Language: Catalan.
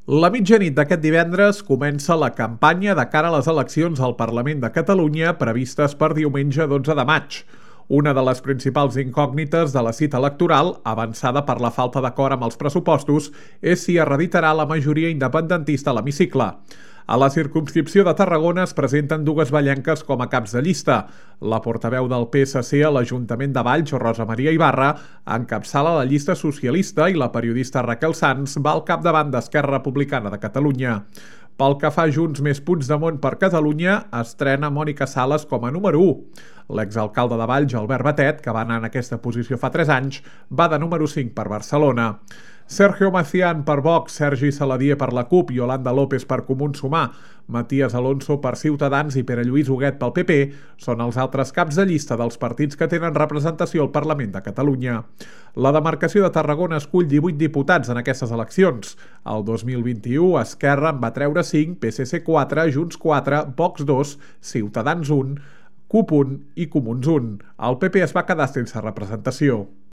La mitjanit d'aquest divendres comença la campanya de cara a les eleccions al Parlament de Catalunya previstes per diumenge 12 de maig. Una de les principals incògnites de la cita electoral, avançada per la falta d'acord amb els pressupostos, és si es reeditarà la majoria independentista a l'hemicicle. A la circumscripció de Tarragona es presenten dues vallenques com a caps de llista. La portaveu del PSC a l'Ajuntament de Valls, Rosa Maria Ibarra, encapçala la llista socialista i la periodista Raquel Sans va al capdavant d'Esquerra Republicana de Catalunya. Pel que fa Junts més Puigdemont per Catalunya, estrena Mònica Sales com a número 1. L'exalcalde de Valls, Albert Batet, que va anar en aquesta posició fa 3 anys, va de número 5 per Barcelona. Sergio Macián per Vox, Sergi Saladié per la CUP, Yolanda López per Comuns Sumar, Matías Alonso per Ciutadans i Pere Lluís Huguet pel PP són els altres caps de llista dels partits que tenen representació al Parlament de Catalunya. La demarcació de Tarragona escull 18 diputats en aquestes eleccions. El 2021 Esquerra en va treure 5, PSC 4, Junts 4, Vox 2, Ciutadans 1, CUP 1 i Comuns 1. El PP es va quedar sense representació.